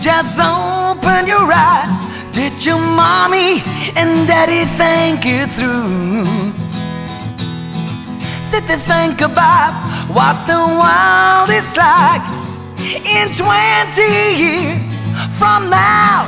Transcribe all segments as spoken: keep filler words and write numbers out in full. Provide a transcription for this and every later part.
just open your eyes. Did your mommy and daddy think it through? Did they think about what the world is like in twenty years from now?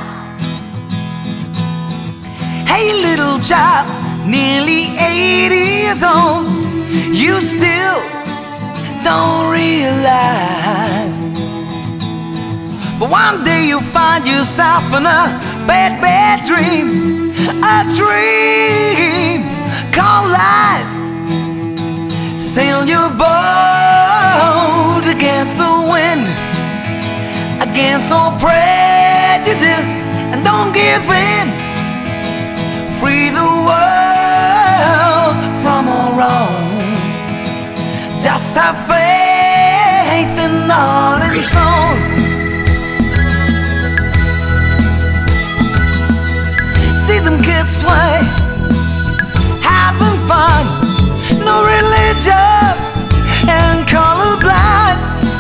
Hey little child, nearly eighty years old, you still don't realize. But one day you'll find yourself in a bad, bad dream, a dream called life. Sail your boat against the wind, against all prejudice, and don't give in. Free the world from all wrong. Just have faith in heart and soul. See them kids play, having fun. No religion and colorblind.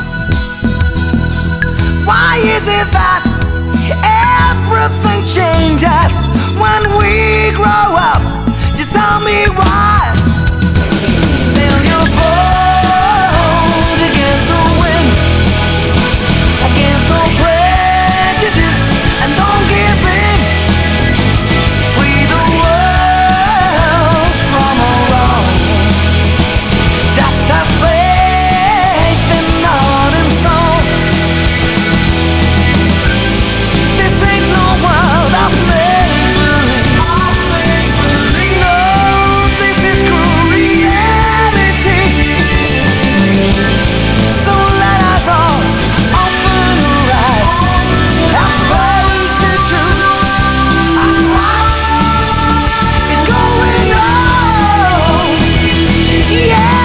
Why is it that everything changes when we grow up? Just tell me why. Sail your boat against the wind, against all prejudice, and don't give in. Free the world from all wrong. Just have faith in heart and soul. This ain't no world of make-believe. No, this is cruel reality. So let us all open our eyes and face the truth of what is going on. Yeah.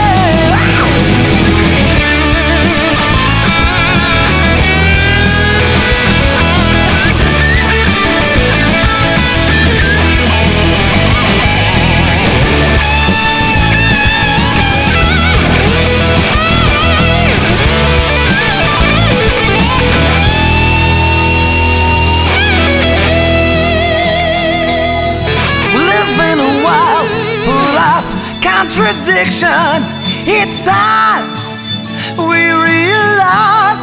Contradiction, it's time we realize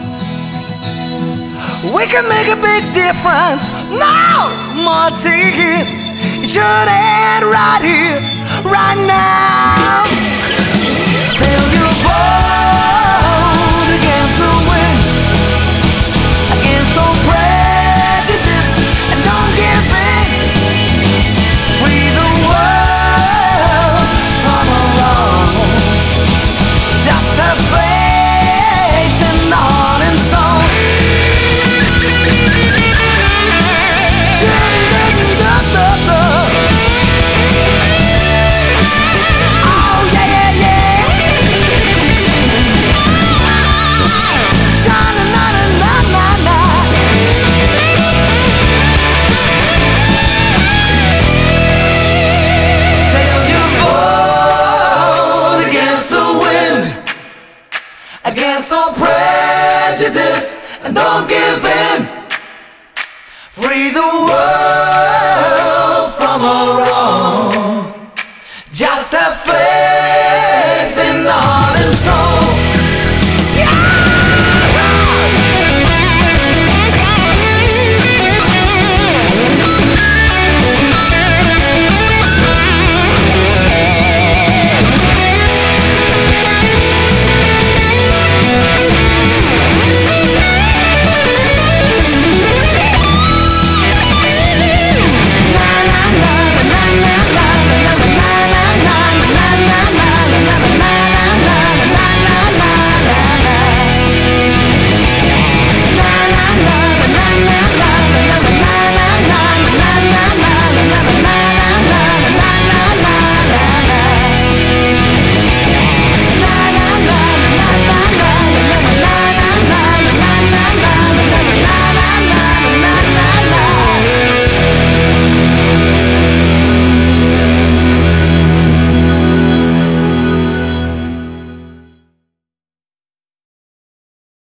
we can make a big difference. No more tears. It should end right here, right now. Sail your boat against the wind, against all prejudice, and don't give in. Free the world from all wrong. Just have faith in heart and soul. Oh yeah, yeah, yeah. Sha-na-na-na-na-na-na. Sail your boat against the wind, against all prejudice, and don't give in.